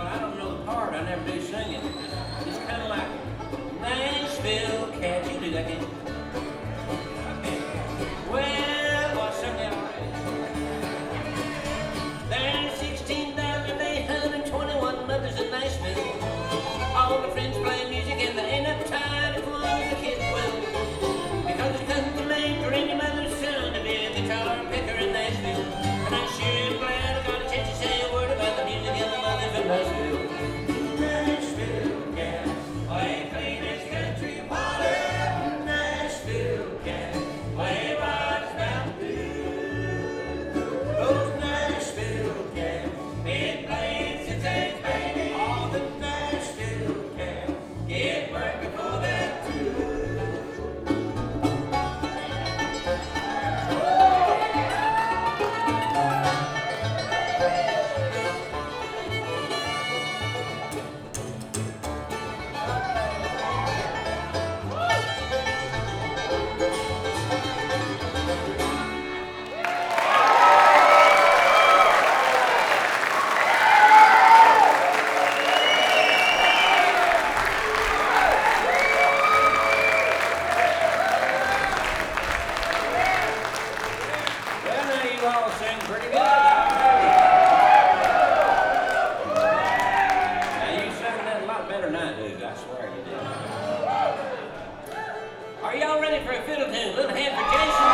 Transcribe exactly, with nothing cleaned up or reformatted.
Well, I don't know the part. I never do sing it. It's, it's kind of like Nashville, can't you do that? Can you? Okay. Well, I sung that already. There's sixteen thousand eight hundred twenty-one mothers in Nashville. All the friends play music and there ain't enough time for one of the kids. Well, because it's couldn't make for any mother's son to be a guitar picker in Nashville. And I sure am glad I got a chance to say a word about the music and the mothers of Nashville. Nashville gas, play clean as country water. Nashville gas, play what's about to do. Those Nashville gas, been playing since eighth grade. All the Nashville gas get work before that too. Well, now you all sing pretty good. I'll tell you. Now you sang that a lot better than I do. I swear you did. Are y'all ready for a fiddle tune? Little hand for Jason.